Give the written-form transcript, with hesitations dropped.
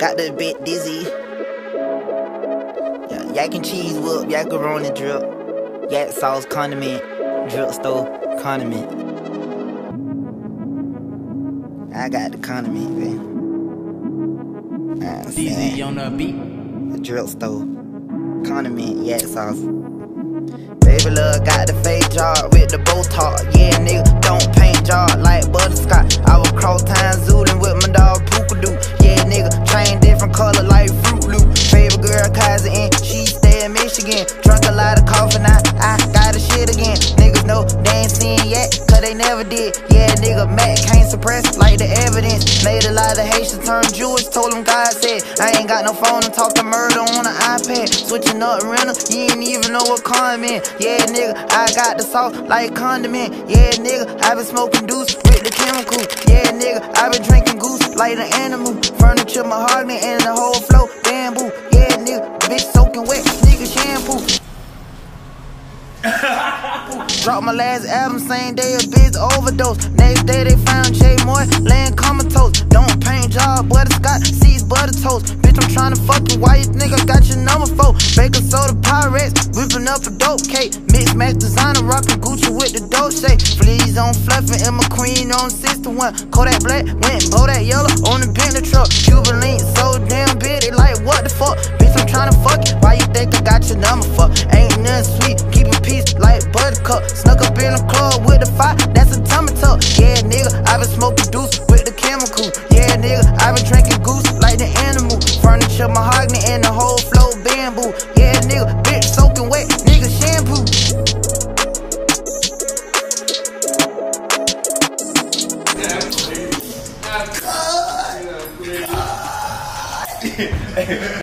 Got the bit dizzy. Yeah, yak and cheese whoop, yakaroni drip, yak sauce condiment, drip stove condiment. I got the condiment, man. DZ on the beat. The drip stove condiment, yak sauce. Baby love got the face job with the Botox. Yeah, nigga, don't paint job like butterscotch. I was cross time zoolin' with my dog Pookadoo. Yeah, nigga, chain different color like Fruit Loop. Favorite girl cousin and she stay in Michigan. Drunk a lot of coffee now, I got the shit again. Niggas know they ain't seen yet, cause they never did. Yeah, nigga, Mac can't suppress like the evidence. Made a lot of Haitians turn Jewish, told them God said I ain't got no phone and talk to murder on an iPad. Switching up rental, you ain't even know what comment. Yeah, nigga, I got the sauce like condiment. Yeah, nigga, I been smoking deuce with the chemical. Yeah, nigga, I been drinking goose like an animal. Furniture, mahogany, and the whole flow bamboo. Yeah, nigga, bitch soaking wet, nigga shampoo. Dropped my last album, same day a bitch overdose. Next day they found Jay Moore laying comatose. Don't paint job, butterscotch, seeds, butter toast. Bitch, I'm tryna fuck you, why you think I got your number for? Baker soda pirates, whipping up a dope cake. Mix match designer, rockin' Gucci with the dope shake. Fleas on fluffin' and McQueen on 61. Kodak black, went Bodak yellow on the Bentley truck. Cuban link, so damn big, they like what the fuck? Bitch, I'm tryna fuck you, why you think I got your number for? Ain't nothing sweet, keepin' peace like buttercup. Snuck up in the club with the fire, that's a tummy tuck. Yeah, nigga, I been smoking deuce with the chemical. Yeah, nigga, I been drinking goose like the animal. Furniture, mahogany, and the whole flow bamboo. Yeah, nigga, bitch soaking wet, nigga shampoo. Yeah,